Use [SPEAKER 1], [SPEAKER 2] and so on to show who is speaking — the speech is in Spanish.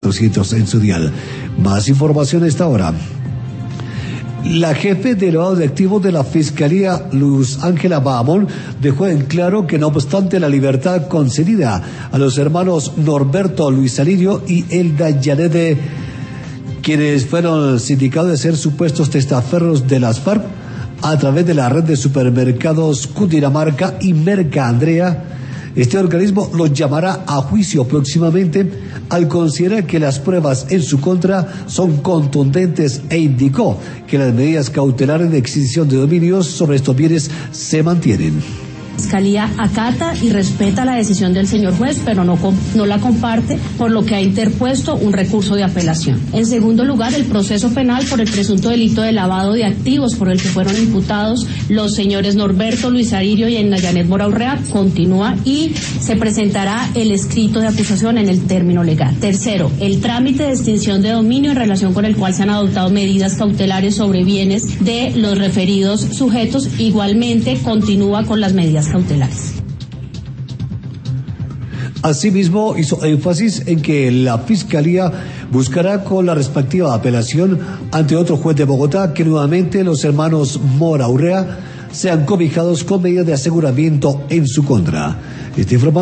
[SPEAKER 1] 200 en su dial. Más información a esta hora. La jefe de lavado de activos de la Fiscalía, Luz Ángela Bahamón, dejó en claro que no obstante la libertad concedida a los hermanos Norberto Luis Alirio y Elda Yanede, quienes fueron sindicados de ser supuestos testaferros de las FARC a través de la red de supermercados Cundinamarca y Merca Andrea, este organismo los llamará a juicio próximamente al considerar que las pruebas en su contra son contundentes e indicó que las medidas cautelares de extinción de dominios sobre estos bienes se mantienen.
[SPEAKER 2] La Fiscalía acata y respeta la decisión del señor juez, pero no la comparte, por lo que ha interpuesto un recurso de apelación. En segundo lugar, el proceso penal por el presunto delito de lavado de activos por el que fueron imputados los señores Norberto Luis Alirio y Yanet Mora Urrea continúa y se presentará el escrito de acusación en el término legal. Tercero, el trámite de extinción de dominio en relación con el cual se han adoptado medidas cautelares sobre bienes de los referidos sujetos igualmente continúa con las medidas cautelares.
[SPEAKER 1] Asimismo, hizo énfasis en que la Fiscalía buscará con la respectiva apelación ante otro juez de Bogotá que nuevamente los hermanos Mora Urrea sean cobijados con medidas de aseguramiento en su contra.